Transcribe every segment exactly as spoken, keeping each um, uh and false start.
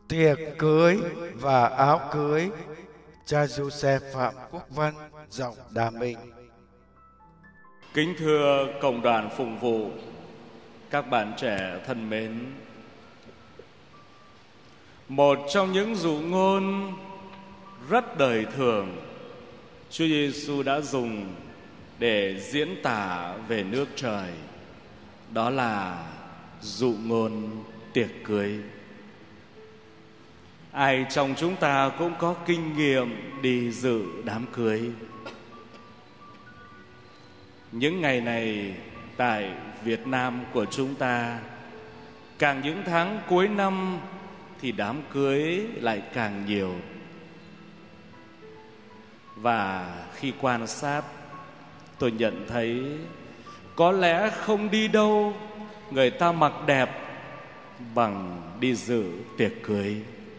Tiệc cưới và áo cưới. Cha Giuse Phạm Quốc Văn, giọng Đà Minh. Kính thưa cộng đoàn phụng vụ, các bạn trẻ thân mến, một trong những dụ ngôn rất đời thường Chúa Giêsu đã dùng để diễn tả về nước trời, đó là dụ ngôn tiệc cưới. Ai trong chúng ta cũng có kinh nghiệm đi dự đám cưới. Những ngày này tại Việt Nam của chúng ta, càng những tháng cuối năm thì đám cưới lại càng nhiều. Và khi quan sát, tôi nhận thấy có lẽ không đi đâu người ta mặc đẹp bằng đi dự tiệc cưới.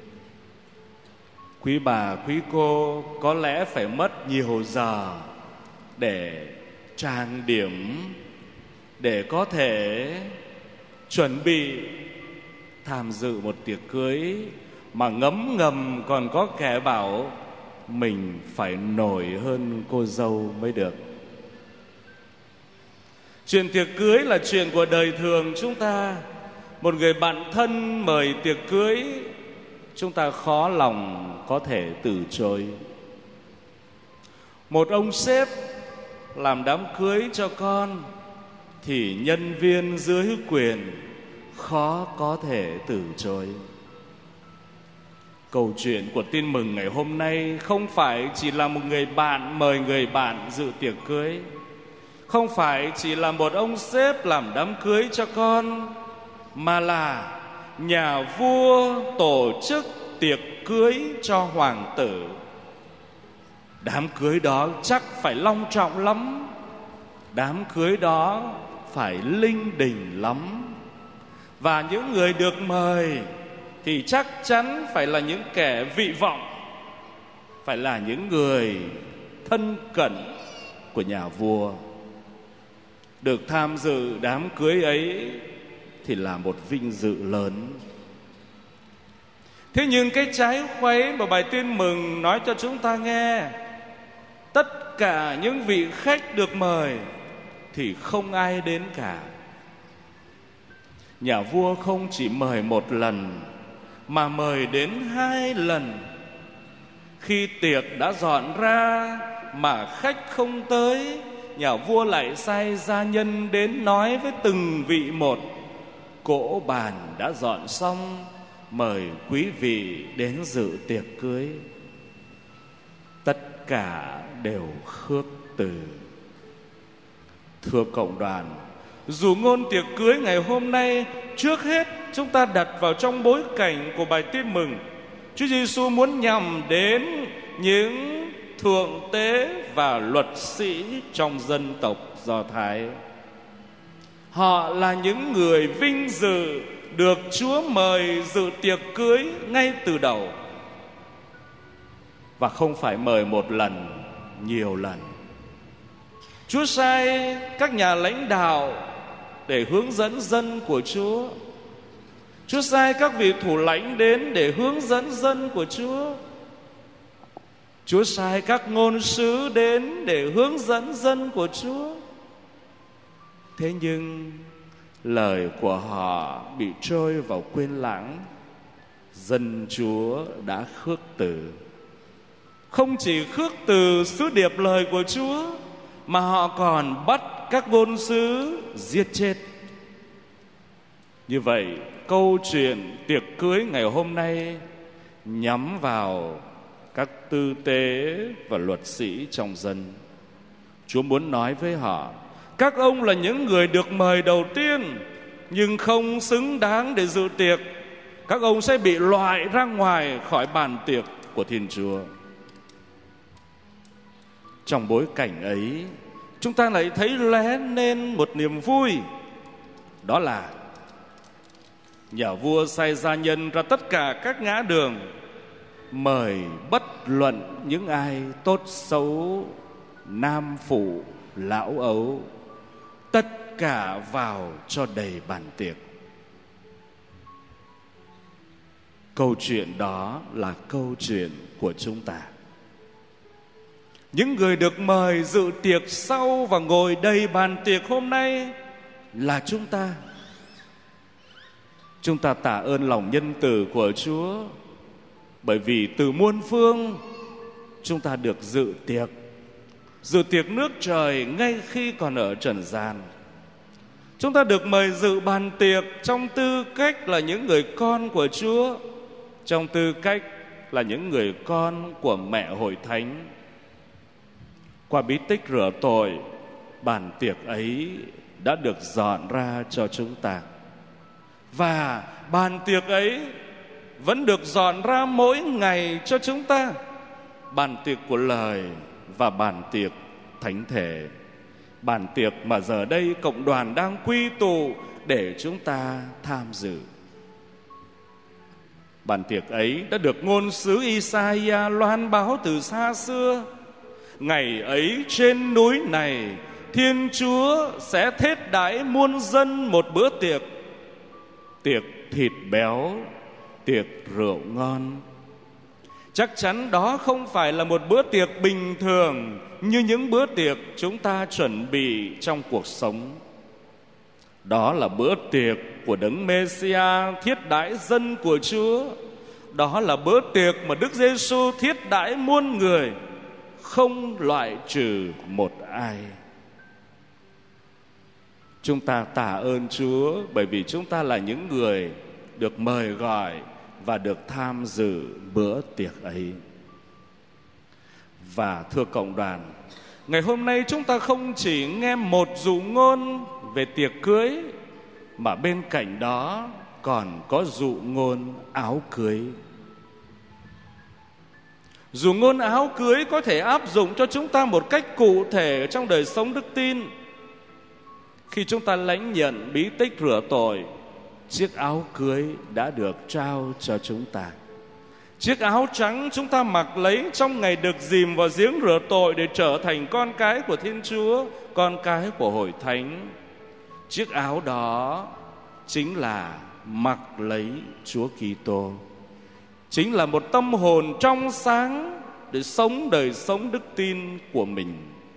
Quý bà, quý cô có lẽ phải mất nhiều giờ để trang điểm, để có thể chuẩn bị tham dự một tiệc cưới, mà ngấm ngầm còn có kẻ bảo mình phải nổi hơn cô dâu mới được. Chuyện tiệc cưới là chuyện của đời thường chúng ta. Một người bạn thân mời tiệc cưới, chúng ta khó lòng có thể từ chối. Một ông sếp làm đám cưới cho con thì nhân viên dưới quyền khó có thể từ chối. Câu chuyện của tin mừng ngày hôm nay không phải chỉ là một người bạn mời người bạn dự tiệc cưới, không phải chỉ là một ông sếp làm đám cưới cho con, mà là nhà vua tổ chức tiệc cưới cho hoàng tử. Đám cưới đó chắc phải long trọng lắm, đám cưới đó phải linh đình lắm. Và những người được mời thì chắc chắn phải là những kẻ vị vọng, phải là những người thân cận của nhà vua. Được tham dự đám cưới ấy thì là một vinh dự lớn. Thế nhưng cái trái khuấy mà bài tin mừng nói cho chúng ta nghe, tất cả những vị khách được mời thì không ai đến cả. Nhà vua không chỉ mời một lần, mà mời đến hai lần. Khi tiệc đã dọn ra mà khách không tới, nhà vua lại sai gia nhân đến nói với từng vị một: cỗ bàn đã dọn xong, mời quý vị đến dự tiệc cưới. Tất cả đều khước từ. Thưa cộng đoàn, dụ ngôn tiệc cưới ngày hôm nay trước hết chúng ta đặt vào trong bối cảnh của bài tin mừng. Chúa Giêsu muốn nhằm đến những thượng tế và luật sĩ trong dân tộc Do Thái. Họ là những người vinh dự được Chúa mời dự tiệc cưới ngay từ đầu, và không phải mời một lần, nhiều lần. Chúa sai các nhà lãnh đạo để hướng dẫn dân của Chúa. Chúa sai các vị thủ lãnh đến để hướng dẫn dân của Chúa. Chúa sai các ngôn sứ đến để hướng dẫn dân của Chúa. Thế nhưng lời của họ bị trôi vào quên lãng. Dân Chúa đã khước từ. Không chỉ khước từ sứ điệp lời của Chúa, mà họ còn bắt các ngôn sứ giết chết. Như vậy, câu chuyện tiệc cưới ngày hôm nay nhắm vào các tư tế và luật sĩ trong dân. Chúa muốn nói với họ: các ông là những người được mời đầu tiên, nhưng không xứng đáng để dự tiệc. Các ông sẽ bị loại ra ngoài khỏi bàn tiệc của Thiên Chúa. Trong bối cảnh ấy, chúng ta lại thấy lóe lên một niềm vui. Đó là nhà vua sai gia nhân ra tất cả các ngã đường, mời bất luận những ai tốt xấu, nam phụ, lão ấu, tất cả vào cho đầy bàn tiệc. câu chuyện đó là câu chuyện của chúng ta. Những người được mời dự tiệc sau và ngồi đầy bàn tiệc hôm nay là chúng ta. Chúng ta tạ ơn lòng nhân từ của Chúa, bởi vì từ muôn phương chúng ta được dự tiệc, dự tiệc nước trời ngay khi còn ở trần gian. Chúng ta được mời dự bàn tiệc trong tư cách là những người con của Chúa, trong tư cách là những người con của mẹ Hội Thánh. Qua bí tích rửa tội, bàn tiệc ấy đã được dọn ra cho chúng ta. Và bàn tiệc ấy vẫn được dọn ra mỗi ngày cho chúng ta. Bàn tiệc của lời và bàn tiệc thánh thể. Bàn tiệc mà giờ đây cộng đoàn đang quy tụ để chúng ta tham dự. Bàn tiệc ấy đã được ngôn sứ Isaiah loan báo từ xa xưa. Ngày ấy trên núi này, Thiên Chúa sẽ thết đãi muôn dân một bữa tiệc, tiệc thịt béo, tiệc rượu ngon. Chắc chắn đó không phải là một bữa tiệc bình thường như những bữa tiệc chúng ta chuẩn bị trong cuộc sống. Đó là bữa tiệc của Đấng Mê-si-a thiết đãi dân của Chúa. Đó là bữa tiệc mà Đức Giê-xu thiết đãi muôn người, không loại trừ một ai. Chúng ta tạ ơn Chúa bởi vì chúng ta là những người được mời gọi và được tham dự bữa tiệc ấy. Và thưa cộng đoàn, ngày hôm nay chúng ta không chỉ nghe một dụ ngôn về tiệc cưới, mà bên cạnh đó còn có dụ ngôn áo cưới. Dụ ngôn áo cưới có thể áp dụng cho chúng ta một cách cụ thể trong đời sống đức tin. Khi chúng ta lãnh nhận bí tích rửa tội, chiếc áo cưới đã được trao cho chúng ta. Chiếc áo trắng chúng ta mặc lấy trong ngày được dìm vào giếng rửa tội để trở thành con cái của Thiên Chúa, con cái của Hội Thánh. Chiếc áo đó chính là mặc lấy Chúa Kitô, chính là một tâm hồn trong sáng để sống đời sống đức tin của mình.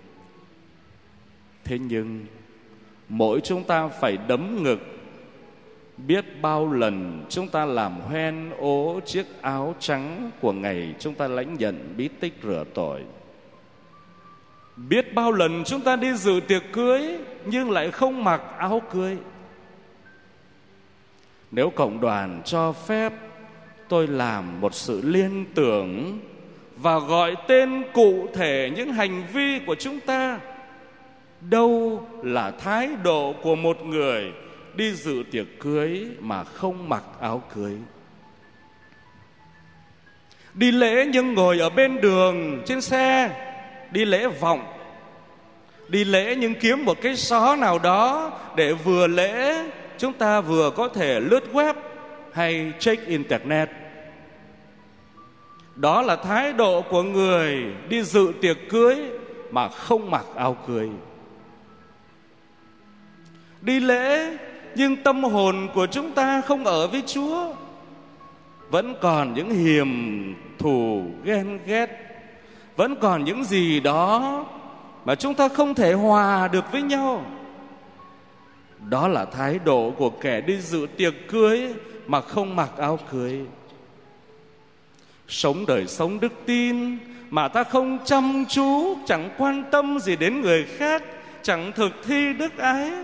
Thế nhưng mỗi chúng ta phải đấm ngực. Biết bao lần chúng ta làm hoen ố chiếc áo trắng của ngày chúng ta lãnh nhận bí tích rửa tội. Biết bao lần chúng ta đi dự tiệc cưới nhưng lại không mặc áo cưới. Nếu cộng đoàn cho phép, tôi làm một sự liên tưởng và gọi tên cụ thể những hành vi của chúng ta. Đâu là thái độ của một người đi dự tiệc cưới mà không mặc áo cưới? Đi lễ nhưng ngồi ở bên đường, trên xe, đi lễ vọng. Đi lễ nhưng kiếm một cái xó nào đó để vừa lễ chúng ta vừa có thể lướt web hay check internet. Đó là thái độ của người đi dự tiệc cưới mà không mặc áo cưới. Đi lễ nhưng tâm hồn của chúng ta không ở với Chúa, vẫn còn những hiềm thù ghen ghét, vẫn còn những gì đó mà chúng ta không thể hòa được với nhau. Đó là thái độ của kẻ đi dự tiệc cưới mà không mặc áo cưới. Sống đời sống đức tin mà ta không chăm chú, chẳng quan tâm gì đến người khác, chẳng thực thi đức ái.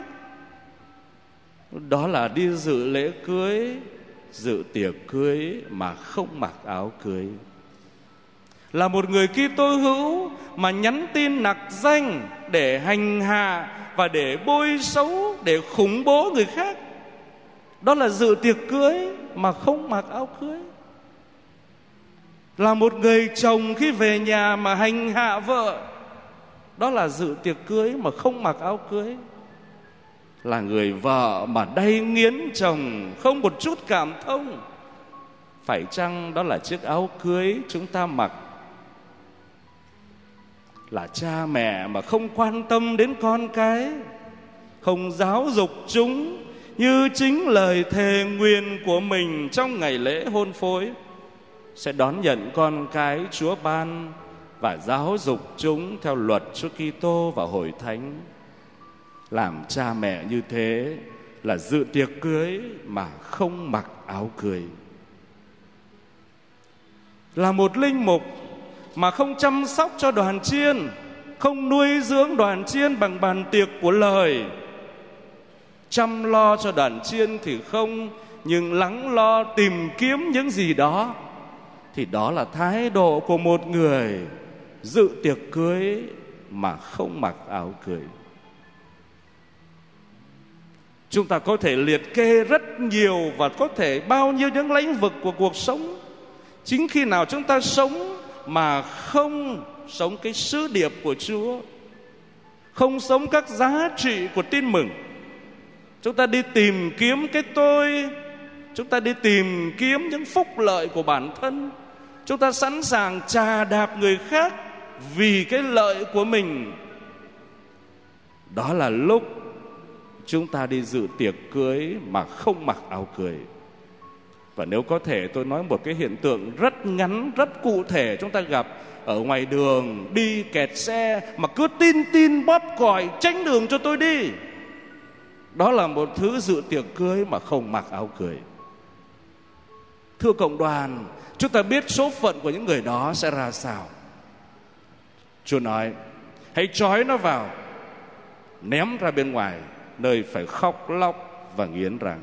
Đó là đi dự lễ cưới, dự tiệc cưới mà không mặc áo cưới. Là một người Kitô hữu mà nhắn tin nặc danh để hành hạ và để bôi xấu, để khủng bố người khác. Đó là dự tiệc cưới mà không mặc áo cưới. Là một người chồng khi về nhà mà hành hạ vợ. Đó là dự tiệc cưới mà không mặc áo cưới. Là người vợ mà đay nghiến chồng không một chút cảm thông. Phải chăng đó là chiếc áo cưới chúng ta mặc? Là cha mẹ mà không quan tâm đến con cái, không giáo dục chúng, như chính lời thề nguyền của mình trong ngày lễ hôn phối, sẽ đón nhận con cái Chúa ban và giáo dục chúng theo luật Chúa Kitô và hội thánh. Làm cha mẹ như thế là dự tiệc cưới mà không mặc áo cưới. Là một linh mục mà không chăm sóc cho đoàn chiên, không nuôi dưỡng đoàn chiên bằng bàn tiệc của lời. Chăm lo cho đoàn chiên thì không, nhưng lắng lo tìm kiếm những gì đó, thì đó là thái độ của một người dự tiệc cưới mà không mặc áo cưới. Chúng ta có thể liệt kê rất nhiều và có thể bao nhiêu những lĩnh vực của cuộc sống. Chính khi nào chúng ta sống mà không sống cái sứ điệp của Chúa, không sống các giá trị của tin mừng, chúng ta đi tìm kiếm cái tôi, chúng ta đi tìm kiếm những phúc lợi của bản thân, chúng ta sẵn sàng chà đạp người khác vì cái lợi của mình, đó là lúc chúng ta đi dự tiệc cưới mà không mặc áo cưới. Và nếu có thể, tôi nói một cái hiện tượng rất ngắn, rất cụ thể chúng ta gặp ở ngoài đường, đi kẹt xe mà cứ tin tin bóp còi tránh đường cho tôi đi. Đó là một thứ dự tiệc cưới mà không mặc áo cưới. Thưa cộng đoàn, chúng ta biết số phận của những người đó sẽ ra sao. Chúa nói, hãy trói nó vào, ném ra bên ngoài, nơi phải khóc lóc và nghiến răng.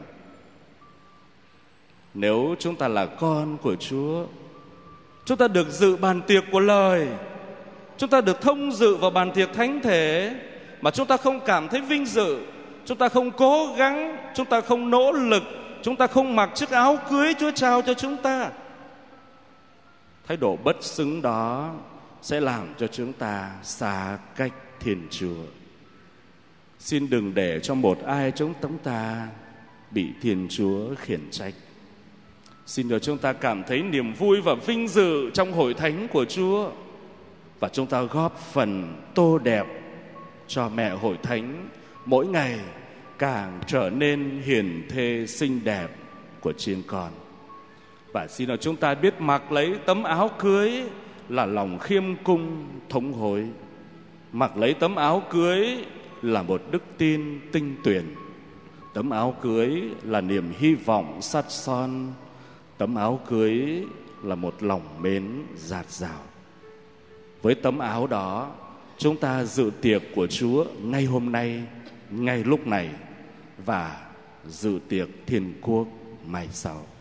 Nếu chúng ta là con của Chúa, chúng ta được dự bàn tiệc của lời, chúng ta được thông dự vào bàn tiệc thánh thể, mà chúng ta không cảm thấy vinh dự, chúng ta không cố gắng, chúng ta không nỗ lực, chúng ta không mặc chiếc áo cưới Chúa trao cho chúng ta, thái độ bất xứng đó sẽ làm cho chúng ta xa cách Thiên Chúa. Xin đừng để cho một ai trong chúng ta bị Thiên Chúa khiển trách. Xin cho chúng ta cảm thấy niềm vui và vinh dự trong hội thánh của Chúa, và chúng ta góp phần tô đẹp cho mẹ hội thánh mỗi ngày càng trở nên hiền thê xinh đẹp của chiên con. Và xin cho chúng ta biết mặc lấy tấm áo cưới là lòng khiêm cung thống hối. Mặc lấy tấm áo cưới là một đức tin tinh tuyền. Tấm áo cưới là niềm hy vọng sắt son. Tấm áo cưới là một lòng mến dạt dào. Với tấm áo đó, chúng ta dự tiệc của Chúa ngay hôm nay, ngay lúc này, và dự tiệc thiên quốc mai sau.